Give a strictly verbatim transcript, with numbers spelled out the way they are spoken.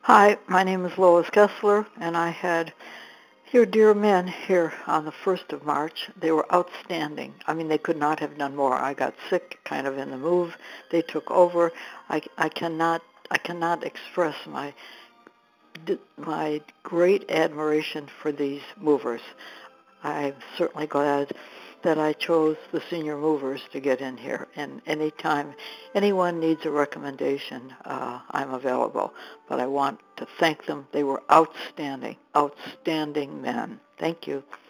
Hi, my name is Lois Kessler, and I had your dear men here on the first of March. They were outstanding. I mean, they could not have done more. I got sick kind of in the move. They took over. I, I cannot I cannot express my my great admiration for these movers. I'm certainly glad that I chose the senior movers to get in here. And anytime anyone needs a recommendation, uh, I'm available. But I want to thank them. They were outstanding, outstanding men. Thank you.